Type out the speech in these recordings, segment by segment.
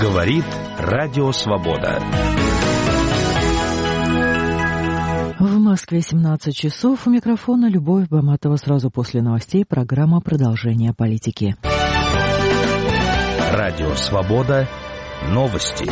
Говорит Радио Свобода. В Москве 17 часов. У микрофона Любовь Баматова. Сразу после новостей программа «Продолжение политики». Радио Свобода. Новости.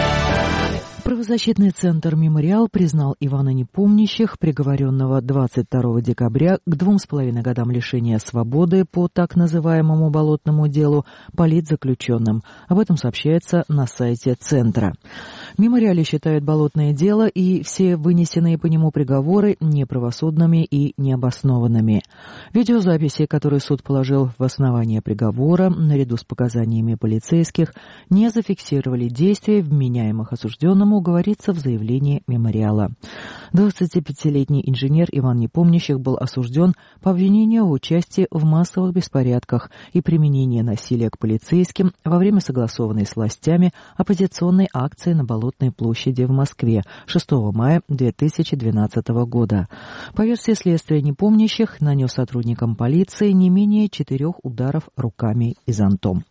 Правозащитный центр «Мемориал» признал Ивана Непомнящих, приговоренного 22 декабря к 2,5 годам лишения свободы по так называемому болотному делу, политзаключенным. Об этом сообщается на сайте центра. В «Мемориале» считают болотное дело и все вынесенные по нему приговоры неправосудными и необоснованными. Видеозаписи, которые суд положил в основание приговора, наряду с показаниями полицейских, не зафиксировали действия вменяемых осужденному, говорится в заявлении «Мемориала». 25-летний инженер Иван Непомнящих был осужден по обвинению в участии в массовых беспорядках и применении насилия к полицейским во время согласованной с властями оппозиционной акции на Болотной площади в Москве 6 мая 2012 года. По версии следствия, Непомнящих нанес сотрудникам полиции не менее 4 ударов руками и зонтом.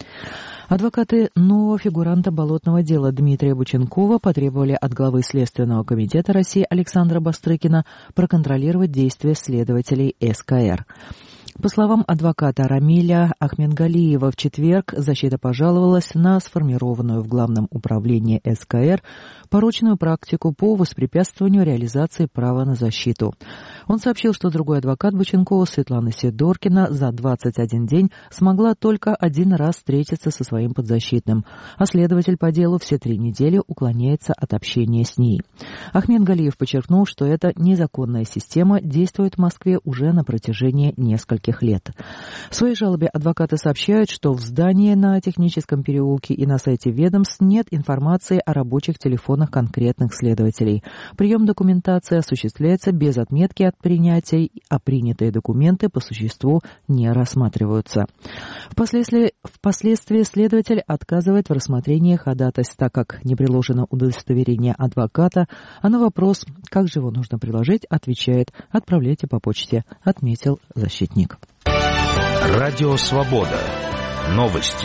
Адвокаты нового фигуранта болотного дела Дмитрия Боченкова потребовали от главы Следственного комитета России Александра Бастрыкина проконтролировать действия следователей СКР. По словам адвоката Рамиля Ахмедгалиева, в четверг защита пожаловалась на сформированную в Главном управлении СКР порочную практику по воспрепятствованию реализации права на защиту. Он сообщил, что другой адвокат Боченкова, Светлана Сидоркина, за 21 день смогла только один раз встретиться со своим подзащитным, а следователь по делу все 3 недели уклоняется от общения с ней. Ахмедгалиев подчеркнул, что эта незаконная система действует в Москве уже на протяжении нескольких лет. В своей жалобе адвокаты сообщают, что в здании на Техническом переулке и на сайте ведомств нет информации о рабочих телефонах конкретных следователей. Прием документации осуществляется без отметки от принятия, а принятые документы по существу не рассматриваются. Впоследствии следователь отказывает в рассмотрении ходатайств, так как не приложено удостоверение адвоката, а на вопрос, как же его нужно приложить, отвечает: «Отправляйте по почте», отметил защитник. Радио Свобода. Новости.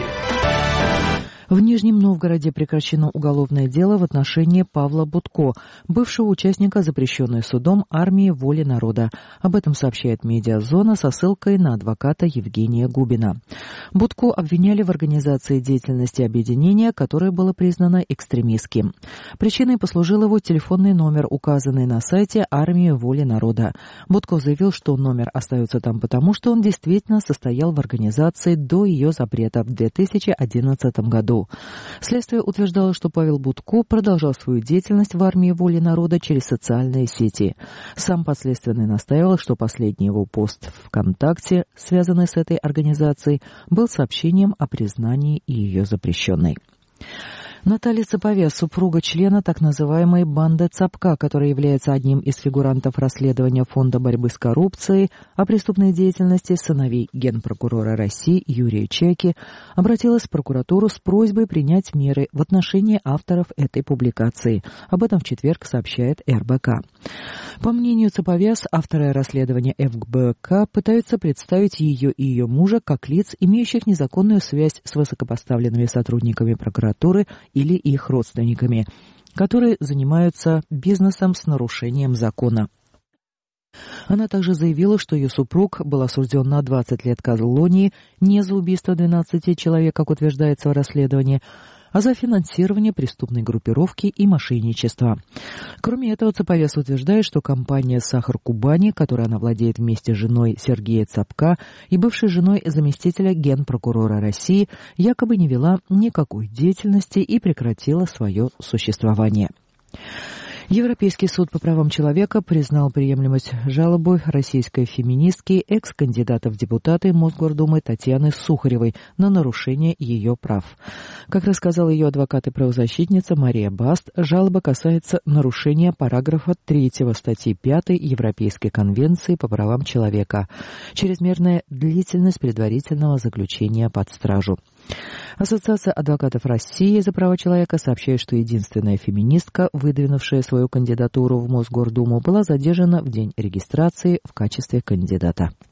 В Нижнем Новгороде прекращено уголовное дело в отношении Павла Будко, бывшего участника запрещенной судом армии воли народа. Об этом сообщает «Медиазона» со ссылкой на адвоката Евгения Губина. Будко обвиняли в организации деятельности объединения, которое было признано экстремистским. Причиной послужил его телефонный номер, указанный на сайте армии воли народа. Будко заявил, что номер остается там потому, что он действительно состоял в организации до ее запрета в 2011 году. Следствие утверждало, что Павел Будко продолжал свою деятельность в армии воли народа через социальные сети. Сам подследственный настаивал, что последний его пост ВКонтакте, связанный с этой организацией, был сообщением о признании ее запрещенной. Наталья Цапове, супруга члена так называемой банды Цапка, которая является одним из фигурантов расследования Фонда борьбы с коррупцией о преступной деятельности сыновей генпрокурора России Юрия Чайки, обратилась в прокуратуру с просьбой принять меры в отношении авторов этой публикации. Об этом в четверг сообщает РБК. По мнению Цапове, авторы расследования ФБК пытаются представить ее и ее мужа как лиц, имеющих незаконную связь с высокопоставленными сотрудниками прокуратуры или их родственниками, которые занимаются бизнесом с нарушением закона. Она также заявила, что ее супруг был осужден на 20 лет колонии не за убийство 12 человек, как утверждается в расследовании, а за финансирование преступной группировки и мошенничество. Кроме этого, Цаповес утверждает, что компания «Сахар Кубани», которой она владеет вместе с женой Сергея Цапка и бывшей женой заместителя генпрокурора России, якобы не вела никакой деятельности и прекратила свое существование. Европейский суд по правам человека признал приемлемость жалобы российской феминистки, экс-кандидата в депутаты Мосгордумы Татьяны Сухаревой на нарушение ее прав. Как рассказала ее адвокат и правозащитница Мария Баст, жалоба касается нарушения параграфа 3 статьи 5 Европейской конвенции по правам человека, чрезмерная длительность предварительного заключения под стражу. Ассоциация адвокатов России за права человека сообщает, что единственная феминистка, выдвинувшая свою кандидатуру в Мосгордуму, была задержана в день регистрации в качестве кандидата.